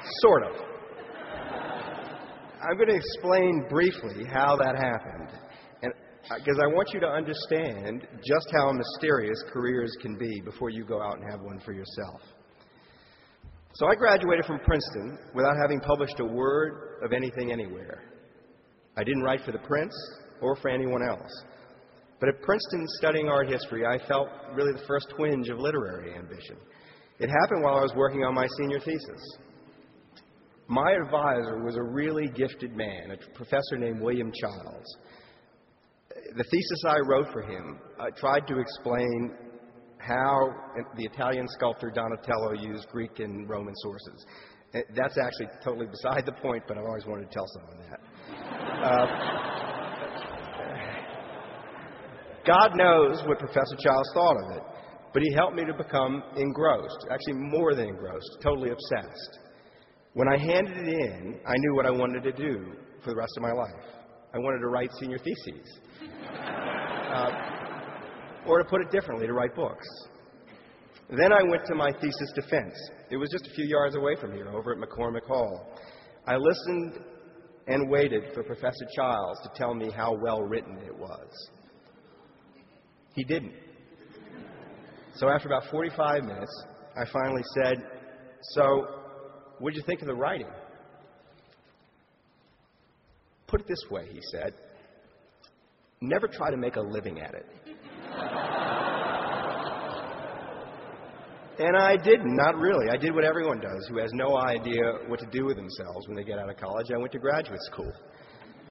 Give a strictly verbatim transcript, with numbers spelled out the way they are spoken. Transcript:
Sort of. I'm going to explain briefly how that happened, and because I want you to understand just how mysterious careers can be before you go out and have one for yourself. So I graduated from Princeton without having published a word of anything anywhere. I didn't write for the Prince or for anyone else. But at Princeton, studying art history, I felt really the first twinge of literary ambition. It happened while I was working on my senior thesis. My advisor was a really gifted man, a professor named William Childs. The thesis I wrote for him uh, tried to explain how the Italian sculptor Donatello used Greek and Roman sources. That's actually totally beside the point, but I've always wanted to tell someone that. Uh, God knows what Professor Childs thought of it, but he helped me to become engrossed, actually more than engrossed, totally obsessed. When I handed it in, I knew what I wanted to do for the rest of my life. I wanted to write senior theses. Uh, or to put it differently, to write books. Then I went to my thesis defense. It was just a few yards away from here, over at McCormick Hall. I listened and waited for Professor Childs to tell me how well written it was. He didn't. So after about forty-five minutes, I finally said, "So, what did you think of the writing?" "Put it this way," he said, "never try to make a living at it." And I didn't, not really. I did what everyone does who has no idea what to do with themselves when they get out of college. I went to graduate school.